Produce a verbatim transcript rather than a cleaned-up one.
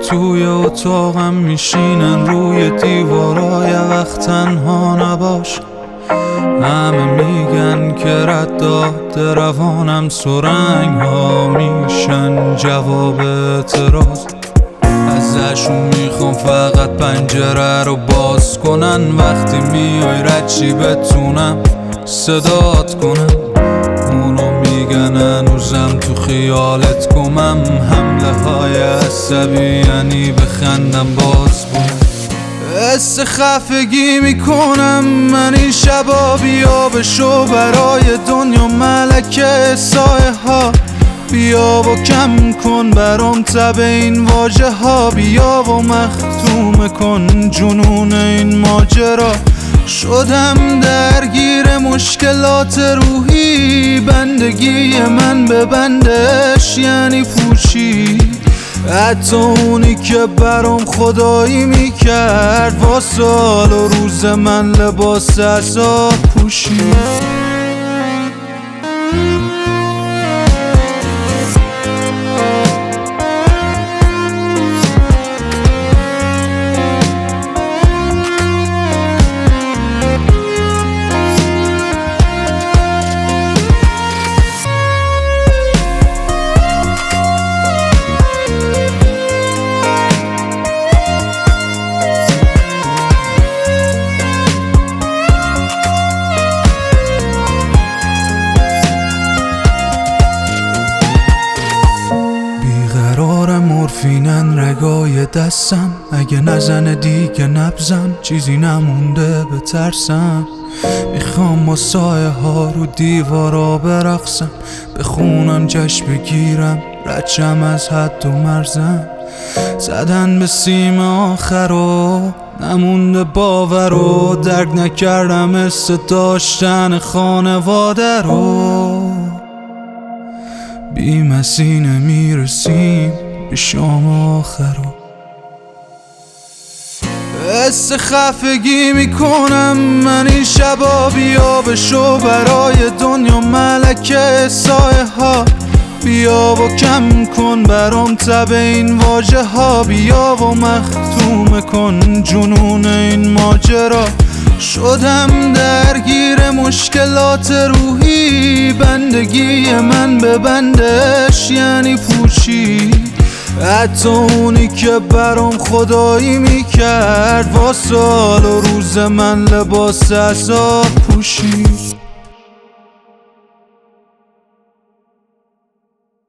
توی اتاقم میشینن روی دیوارای وقت تنها نباش. همه میگن که ردات روانم سرنگ ها میشن جواب اعتراض. ازشون میخوام فقط پنجره رو باز کنن وقتی میای رچی بتونم صدات کنم. اونا میگن هنوزم تو خیالت گمم، حمله های عصبی یعنی بخندم باز کنم. حس خفگی میکنم من این شبا، بیا بشو برای دنیا ملکه سایه ها. بیا و کم کن برام تب این واژه ها، بیا و مختوم کن جنون این ماجرا. شدم درگیر مشکلات روحی، بندگی من به بندش یعنی پوچی. حتی اونی که برام خدایی میکرد با سال و روز من لباس عذاب پوشید. مورفینن رگای دستم، اگه نزنه دیگه نبزم چیزی نمونده به ترسم. میخوام با سایه ها رو دیوارا برقصم، بخونم جشن بگیرم رچم از حد و مرزم. زدن به سیم آخر و نمونده باور و درک نکردم حس داشتن خانواده رو. بی مسینه میرسیم به شام آخرو. حس خفگی میکنم من این شبا، بیا بشو برای دنیا ملکه سایه ها. بیا و کم کن برام تب این واژه ها، بیا و مختوم کن جنون این ماجرا. شدم درگیر مشکلات روحی، بندگی من به بندش یعنی پوچی. حتی اونی که برام خدایی میکرد با سال و روز من لباس عذاب پوشید.